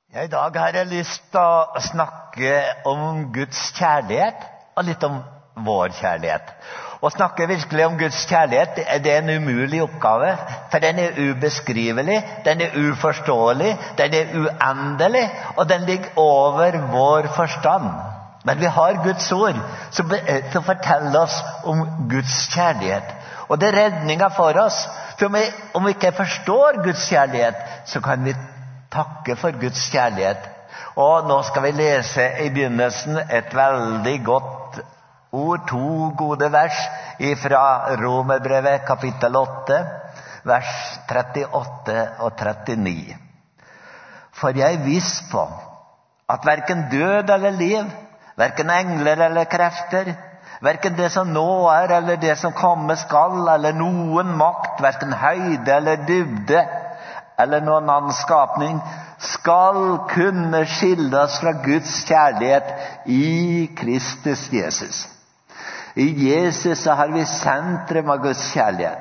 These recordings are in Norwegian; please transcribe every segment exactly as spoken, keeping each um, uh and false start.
Ja, I dag har jeg lyst til å snakke om Guds kjærlighet, og litt om vår kjærlighet. Å snakke virkelig om Guds kjærlighet, det er en umulig oppgave, for den er ubeskrivelig, den er uforståelig, den er uendelig, og den ligger over vår forstand. Men vi har Guds ord som forteller oss om Guds kjærlighet. Og det er redningen for oss. For om vi ikke forstår Guds kjærlighet, så kan vi takke for Guds kjærlighet. Og nå skal vi lese I begynnelsen et veldig godt ord, to gode vers fra Romerbrevet kapittel åtte, vers trettiåtte og trettini. For jeg er viss på at hverken død eller liv, hverken engler eller krefter, hverken det som nå er eller det som komme skal, eller noen makt, hverken høyde eller dybde, eller noen annen skapning, skal kunne skille oss fra Guds kjærlighet I Kristus Jesus. I Jesus så har vi sentrum av Guds kjærlighet.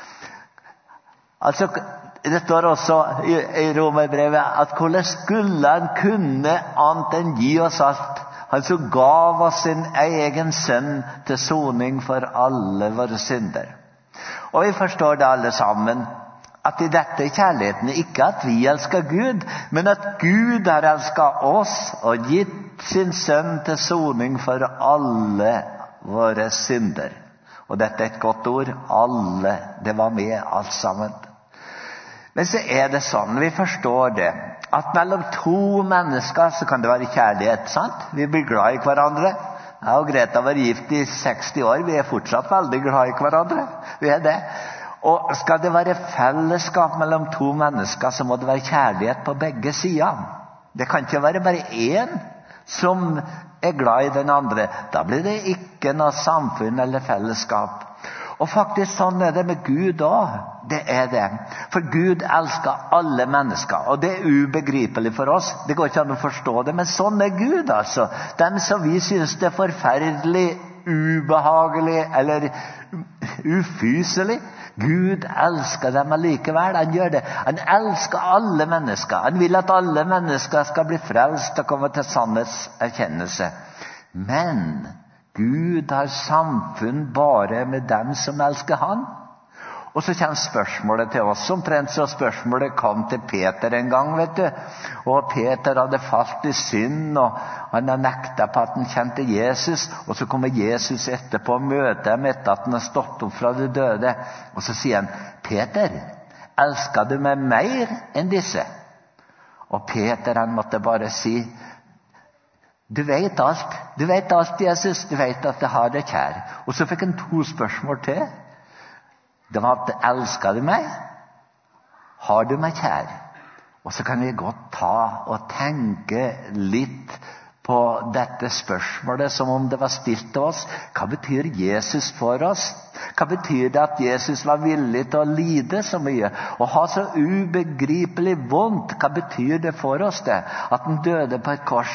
Altså, det står også i, i Romerbrevet at hvordan skulle han kunne annet enn gi oss alt? Han så gav oss sin egen sønn til soning for alle våre synder. Og vi forstår det alle sammen, at I dette er kjærligheten ikke at vi elsker Gud, men at Gud har elsket oss og gitt sin sønn til soning for alle våre synder. Og dette er et godt ord, alle, det var med alt sammen. Men så er det sånn, vi forstår det, at mellom to mennesker så kan det være kjærlighet, sant? Vi blir glad I hverandre. Jeg og Greta var gift I seksti år, vi er fortsatt veldig glad I hverandre. Vi er det. Og skal det være fellesskap mellom to mennesker, så må det være kjærlighet på begge sider. Det kan ikke være bare en som er glad I den andre. Da blir det ikke noe samfunn eller fellesskap. Og faktisk sånn er det med Gud også. Det er det. For Gud elsker alle mennesker, og det er ubegripelig for oss. Det går ikke an å forstå det, men sånn er Gud altså. Dem som vi synes det er forferdelig, ubehagelig eller ufyselig, Gud elsker dem allikevel. Han gjør det. Han elsker alle mennesker. Han vil at alle mennesker skal bli frelst og komme til sannhetserkjennelse. Men Gud har samfunn bare med dem som elsker han. Og så kommer spørsmålet til oss, omtrent så spørsmålet kom til Peter en gang, vet du. Og Peter hadde falt I synd, og han har nektet på at han kjente Jesus. Og så kommer Jesus etterpå og møter ham etter at han har stått opp fra de døde. Og så sier han, Peter, elsker du meg mer enn disse? Og Peter, han måtte bare si, du vet alt, du vet alt, Jesus, du vet at jeg har det kjær. Og så fikk han to spørsmål til. Det var at, elsker du meg? Har du meg kjær? Og så kan vi godt ta og tenke litt på dette spørsmålet som om det var stilt til oss. Hva betyr Jesus for oss? Hva betyr det at Jesus var villig til å lide så mye? Og ha så ubegripelig vondt? Hva betyr det for oss det? At han døde på et kors?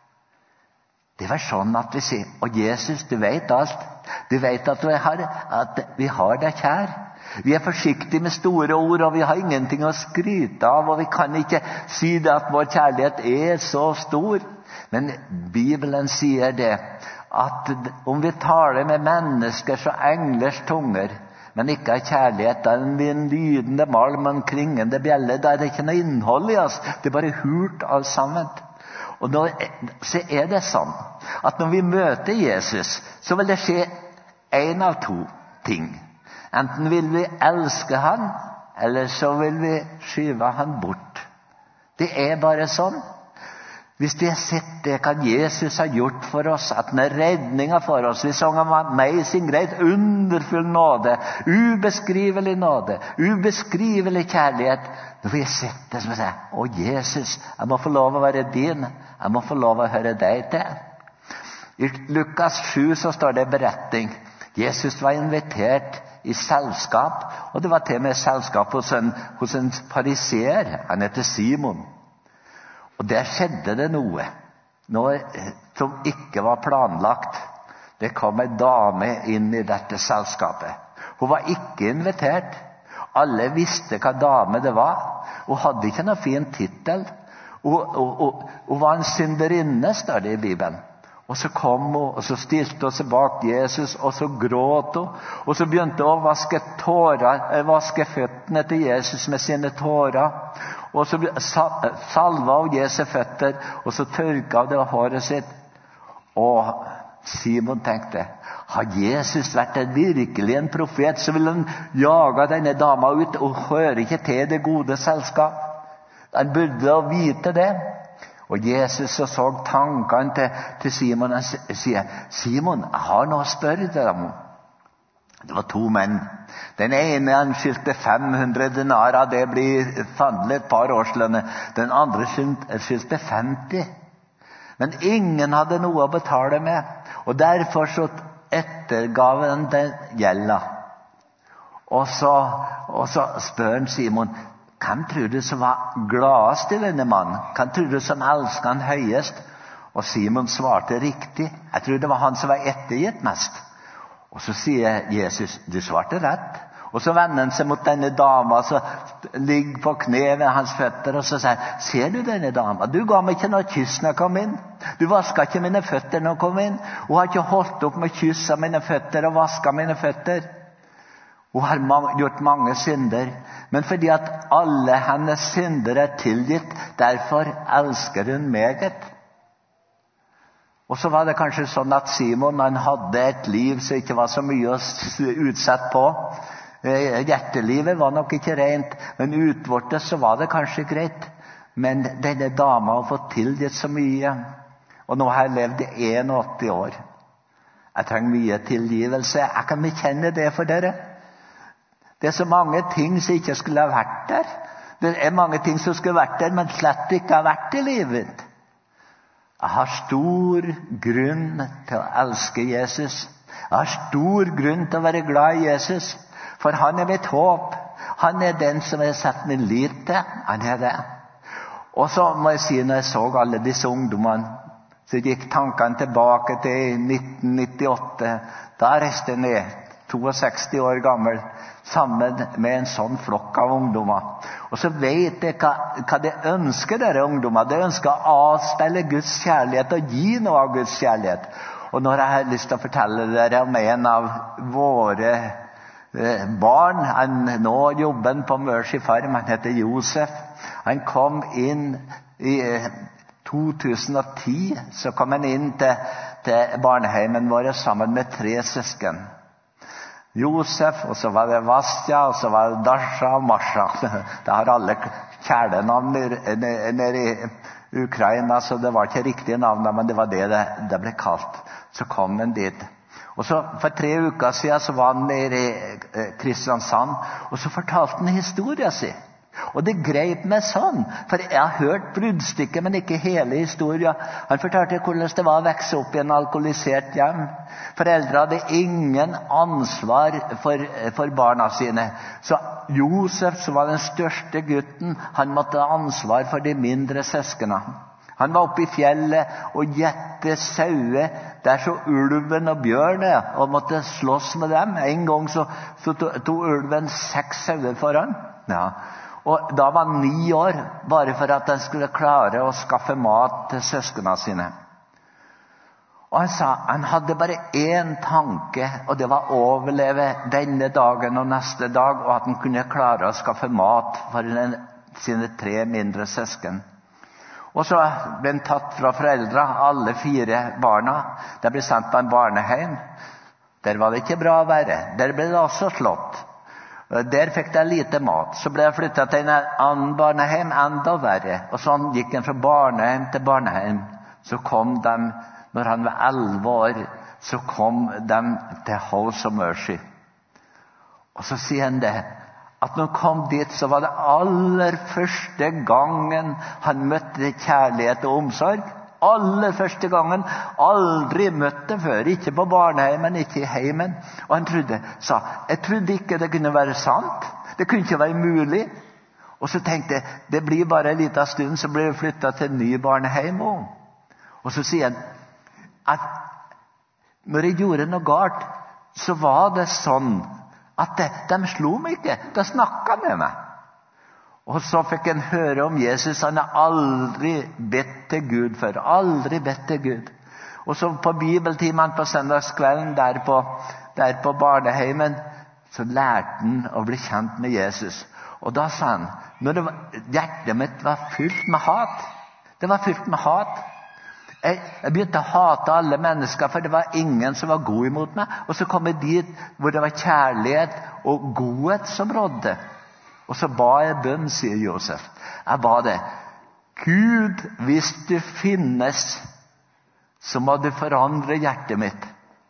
Det var sånn at vi sier, og Jesus, du vet alt. Du vet at vi har, at vi har deg kjær. Vi er forsiktige med store ord, og vi har ingenting å skryte av, og vi kan ikke si det at vår kjærlighet er så stor. Men Bibelen sier det, at om vi taler med menneskers og englers tunger, men ikke har kjærlighet, da er vi en lydende malm og en kringende bjelle, da er det ikke noe innhold I oss. Det er bare hult alt sammen. Og nå så er det sånn at når vi møter Jesus, så vil det skje en av to ting. Enten vil vi elske han, eller så vil vi skyve han bort. Det er bare sånn. Hvis vi har sett det hva Jesus har gjort for oss, at han er redningen for oss, vi sang om amazing grace, underfull nåde, ubeskrivelig nåde, ubeskrivelig kjærlighet. Når vi har sett det, så må vi si, å Jesus, jeg må få lov å være din, jeg må få lov å høre deg til. I Lukas sju så står det beretning. Jesus var invitert I selskap, og det var til med selskap hos en, hos en fariseer, han heter Simon. Og der skjedde det noe, noe som ikke var planlagt. Det kom en dame inn I dette selskapet. Hun var ikke invitert. Alle visste hva dame det var. Hun hadde ikke noe fin titel. Hun var en synderinne, står det i Bibelen. Og så kom hun, og så stilte hun seg bak Jesus, og så gråt hun. Og så begynte hun å vaske, tårer, vaske føttene til Jesus med sine tårer. Og så salva hun Jesu føtter, og så tørka hun det av håret sitt. Og Simon tenkte, har Jesus vært en virkelig en profet, så vil han jage denne dama ut, og hører ikke til det gode selskap. Han burde å vite det. Og Jesus så, så tankene til, til Simon, og sier, Simon, jeg har noe å spørre deg om. Det var to menn. Den ene han skyldte fem hundre denarer, det blir sannelig et par årslønner. Den andre skyldte femti. Men ingen hadde noe å betale med, og derfor så ettergav han den gjelda. Og så, og så spør han Simon, hvem tror du som var gladest i denne mannen? Hvem tror du som elsket han høyest? Og Simon svarte riktig. Jeg tror det var han som var ettergitt mest. Og så sier Jesus, du svarte rett. Og så vender han seg mot denne dama, så ligger på kne ved hans føtter, og så sier, ser du denne dama? Du ga meg ikke noe kyss når jeg kom inn. Du vasket ikke mine føtter når jeg kom inn. Hun har ikke holdt opp med kyss av mine føtter og vasket mine føtter. Hun har gjort mange synder, men fordi at alle hennes synder er tilgitt, derfor elsker hun meget. Og så var det kanskje sånn at Simon, han hadde et liv som ikke var så mye å utsette på. Hjertelivet var nok ikke rent, men utvortes så var det kanskje greit. Men denne dama har fått tilgitt så mye, og nå har jeg levd i åttien år. Jeg trenger mye tilgivelse. Jeg kan bekjenne det for dere. Det er så mange ting som ikke skulle ha vært der. Det er mange ting som skulle ha vært der, men slett ikke har vært i livet. Jeg har stor grunn til å elske Jesus. Jeg har stor grunn til å være glad i Jesus. For han er mitt håp. Han er den som jeg har sett min lit til. Han er det. Og så må jeg si, når jeg så alle disse ungdommene, så gikk tankene tilbake til nitten nittiåtte. Da reiste jeg ned, sekstito år gammel, sammen med en sånn flokk av ungdommer. Og så vet jeg hva, hva de ønsker, dere ungdommer. De ønsker å avspille Guds kjærlighet og gi noe av Guds kjærlighet. Og når jeg har lyst til å fortelle dere om en av våre eh, barn, han nå jobber på Mercy Farm, han heter Josef. Han kom inn i eh, to tusen og ti, så kom han inn til, til barneheimen vår sammen med tre søsken. Josef, og så var det Vastja, og så var det Dasha og Masha. Det har alle kjælenavn nede i Ukraina, så det var ikke riktige navn, men det var det det, det ble kalt. Så kom han dit. Og så for tre uker siden så var han nede i Kristiansand, og så fortalte han historien sin. Og det grep meg sånn, for jeg har hørt bruddstykket, men ikke hele historien. Han fortalte hvordan det var å vokse opp i en alkoholisert hjem. Foreldre hadde ingen ansvar for, for barna sine. Så Josef, som var den største gutten, han måtte ha ansvar for de mindre søskene. Han var oppe i fjellet og gjette sauer der så ulven og bjørnet, og måtte slåss med dem. En gang så, så tog, tog ulven seks sauer foran. Ja. Og da var han ni år, bare for at han skulle klare å skaffe mat til søskene sine. Og han sa, han hadde bare én tanke, og det var å overleve denne dagen og neste dag, og at han kunne klare å skaffe mat for den, sine tre mindre søsken. Og så ble han tatt fra foreldre, alle fire barna. De ble sendt på en barneheim. Der var det ikke bra å være. Der ble det også slått. Der fikk de lite mat. Så ble jeg flyttet til en annen barneheim, enda verre. Og sånn gikk han fra barneheim til barneheim. Så kom de, når han var elleve år, så kom de til House of Mercy. Og så sier han det, at når han kom dit, så var det aller første gangen han møtte kjærlighet og omsorg. Aller første gangen, aldri møtt det før, ikke på barneheimen, ikke i heimen. Og han trodde, sa, jeg trodde ikke det kunne være sant. Det kunne ikke være mulig. Og så tenkte jeg, det blir bare en liten stund, så blir vi flyttet til en ny barneheim. Og så sier han, at når jeg gjorde noe galt, så var det sånn, at de, de slo meg ikke, de snakket med meg. Og så fikk han høre om Jesus. Han har aldri bedt til Gud før. Aldri bedt til Gud. Og så på bibeltimen på søndagskvelden der på, der på barneheimen, så lærte han å bli kjent med Jesus. Og da sa han, når det var, hjertet mitt var fylt med hat. Det var fylt med hat. Jeg, jeg begynte å hate alle mennesker, for det var ingen som var god imot meg. Og så kom jeg dit hvor det var kjærlighet og godhet som rådde. Og så ba jeg bønn, sier Josef. Jeg ba det. Gud, hvis du finnes, så må du forandre hjertet mitt.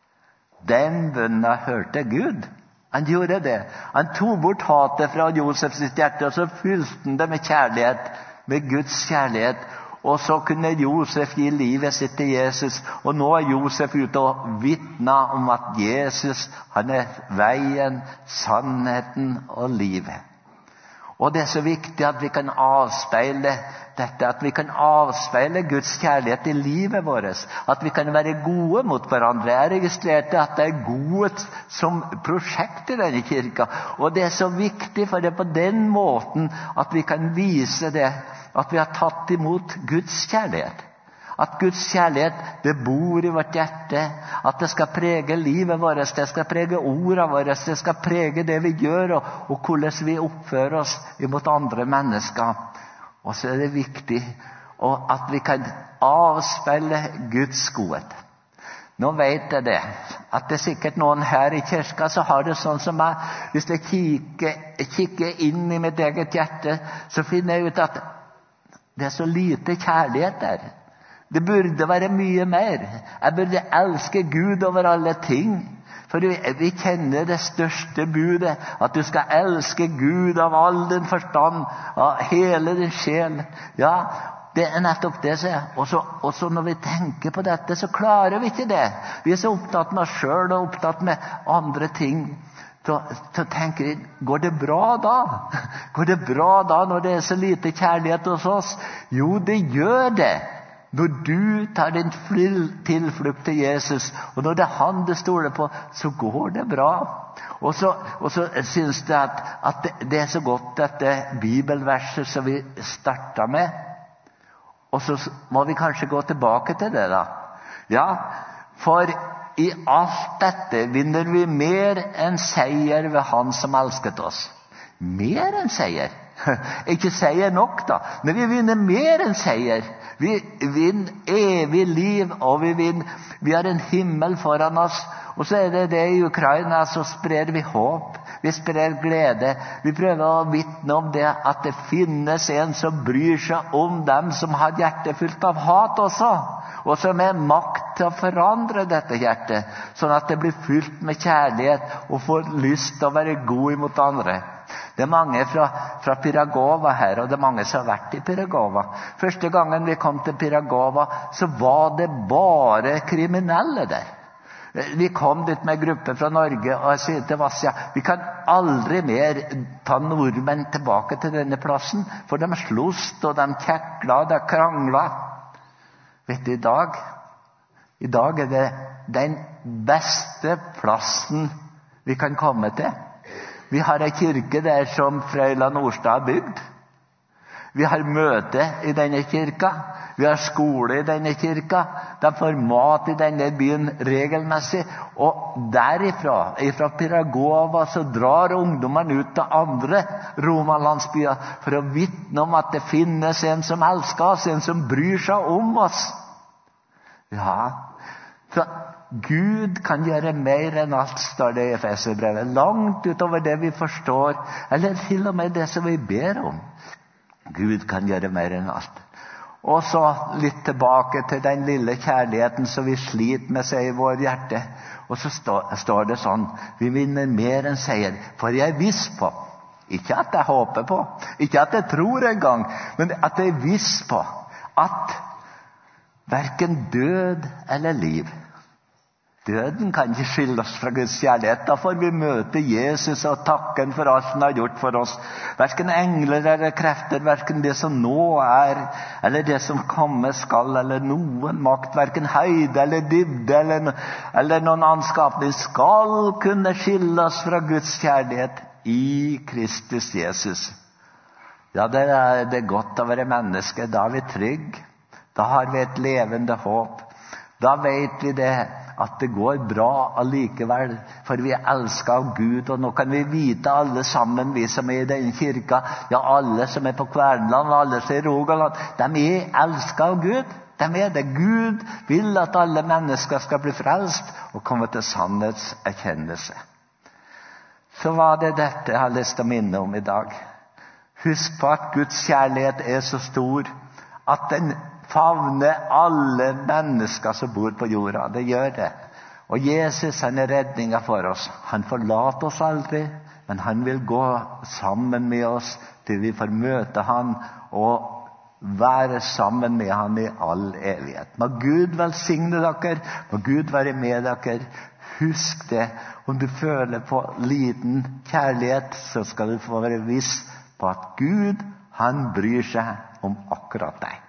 Den bønnen hørte Gud. Han gjorde det. Han tog bort hatet fra Josefs hjerte, og så fylte han det med kjærlighet, med Guds kjærlighet. Og så kunne Josef gi livet sitt til Jesus. Og nå er Josef ute og vitner om at Jesus, han er veien, sannheten og livet. Og det er så viktig at vi kan avspeile dette, at vi kan avspeile Guds kjærlighet i livet vårt, at vi kan være gode mot hverandre. Jeg registrerte at det er gode som prosjekt i denne kirka, og det er så viktig, for det er på den måten at vi kan vise det, at vi har tatt imot Guds kjærlighet. At Guds kjærlighet, det bor i vårt hjerte, at det skal prege livet vårt, det skal prege ordene våre, det skal prege det vi gjør, og, og hvordan vi oppfører oss imot andre mennesker. Og så er det viktig og at vi kan avspeile Guds godhet. Nå vet jeg det, at det er sikkert noen her i kirka så har det sånn som meg. Hvis jeg kikker, kikker inn i mitt eget hjerte, så finner jeg ut at det er så lite kjærlighet der. Det burde være mye mer. Jeg burde elske Gud over alle ting. For vi, vi kjenner det største budet, at du skal elske Gud av all din forstand, av hele din sjel. Ja, det er nettopp det, sier jeg. Og så, og så når vi tenker på dette, så klarer vi ikke det. Vi er så opptatt med oss selv og opptatt med andre ting. Så, så tenker vi, går det bra da? Går det bra da når det er så lite kjærlighet hos oss? Jo, det gjør det. Når du tar din tilflukt til Jesus, og når det er han du stoler på, så går det bra. Og så, og så synes jeg at, at det, det er så godt dette bibelverset som vi startet med. Og så må vi kanskje gå tilbake til det da. Ja, for i alt dette vinner vi mer enn seier ved han som elsket oss. Mer enn seier. Ikke seier nok da, men vi vinner mer enn seier. Vi vinner evig liv, og vi vinner, vi har en himmel foran oss. Og så er det det i Ukraina, så sprer vi håp, vi sprer glede. Vi prøver å vitne om det, at det finnes en som bryr seg om dem som har hjertet fullt av hat også. Og som er makt til å forandre dette hjertet, sånn at det blir fylt med kjærlighet og får lyst til å være god imot andre. Det er mange fra, fra Piragova her, og det er mange som har vært i Piragova. Første gangen vi kom til Piragova, så var det bare kriminelle der. Vi kom dit med grupper fra Norge, og jeg sier til Vasja, vi kan aldri mer ta nordmenn tilbake til denne plassen, for de slost, og de kjekla, og de krangla. Vet du, i dag, i dag er det den beste plassen vi kan komme til. Vi har en kirke der som Frøyland Nordstad har bygd. Vi har møte i denne kirka. Vi har skole i denne kirka. De får mat i denne byen regelmessig. Og derifra, fra Piragova, så drar ungdommene ut til andre romalandsbyer for å vitne om at det finnes en som elsker oss, en som bryr seg om oss. Ja, så Gud kan gjøre mer enn alt, står det i Efeserbrevet. Langt utover det vi forstår, eller til og med det som vi ber om. Gud kan gjøre mer enn alt. Og så litt tilbake til den lille kjærligheten som vi sliter med seg i vår hjerte. Og så står, står det sånn, vi vinner mer enn seier, for jeg er viss på, ikke at jeg håper på, ikke at jeg tror engang, men at jeg er viss på, at hverken død eller liv, døden kan ikke skille oss fra Guds kjærlighet. Da får vi møte Jesus og takke ham for alt han har gjort for oss. Hverken engler eller krefter, hverken det som nå er, eller det som komme skal, eller noen makt, hverken høyde eller dybde, eller, eller noen anskapning, skal kunne skille oss fra Guds kjærlighet i Kristus Jesus. Ja, det er, det er godt å være menneske. Da er vi trygg. Da har vi et levende håp. Da vet vi det, at det går bra allikevel, for vi er elsket av Gud. Og nå kan vi vite alle sammen, vi som er i denne kirka, ja, alle som er på Kverneland, alle som er i Rogaland, de er elsket av Gud. De er det. Gud vil at alle mennesker skal bli frelst og komme til sannhetserkjennelse. Så var det dette jeg har lyst til å minne om i dag. Husk på at Guds kjærlighet er så stor at den favner alle mennesker som bor på jorda. Det gjør det. Og Jesus, han er redningen for oss. Han forlater oss aldri, men han vil gå sammen med oss til vi får møte han og være sammen med han i all evighet. Må Gud velsigne dere. Må Gud være med dere. Husk det. Om du føler på liten kjærlighet, så skal du få være viss på at Gud, han bryr seg om akkurat deg.